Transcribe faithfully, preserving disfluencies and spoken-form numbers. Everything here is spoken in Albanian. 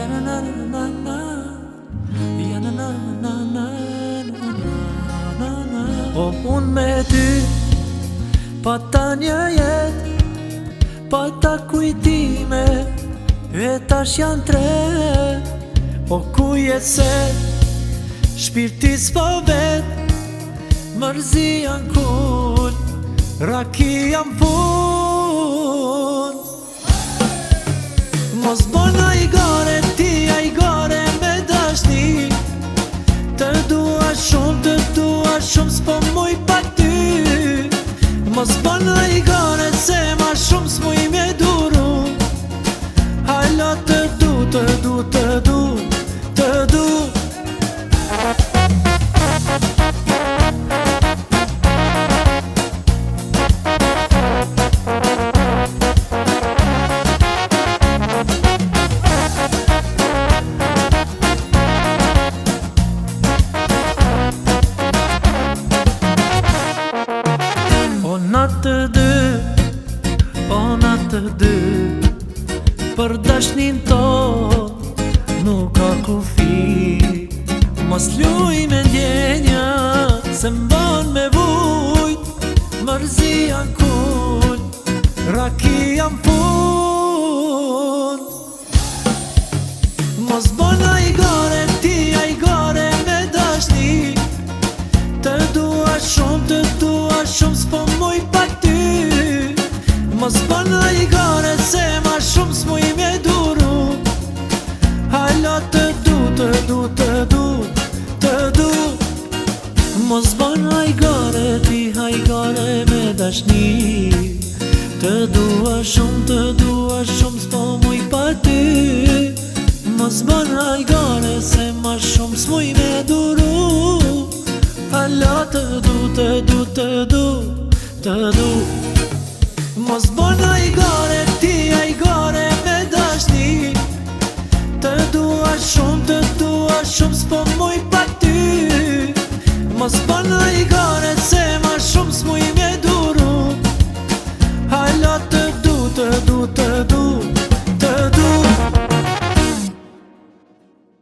Ja na na na na, ja na na na na na na. O unë me ty, pa ta një jet, pa ta kujtime, e tash janë tre. O ku je se, shpirti s'po vet, mërzi janë kull, raki janë pun. Mos bona i gare, ti a i gare me dashni, të dua shumë, të dua shumë, s'po muj pa ty. Mos bona i gare, se ma shumë s'muj me duru. Hajla të du, të du, të du, të du. O natë të dy, o natë të dy, për dashnin to nuk ka kufi. Mos luj me ndjenja, se mbon me vujt, mërzi janë kull, raki janë pun. Mos bona i gare, ti a i gare me dashni, të dua shumë, të dua shumë, s'po muj pa ty. Mos bona i gare, se ma shumë s'muj me duru. Hajla të du, të du, të du, të du. Mos bona i gare, ti ha i gare me dashni, të dua shumë, të dua shumë, s'po muj pa ty. Mos bona i gare, se ma shumë s'muj me duru. Hajla të du, të du, të du, të du. Mos bona i gare, ti a i gare me dashni, të dua shumë, të dua shumë, s'po muj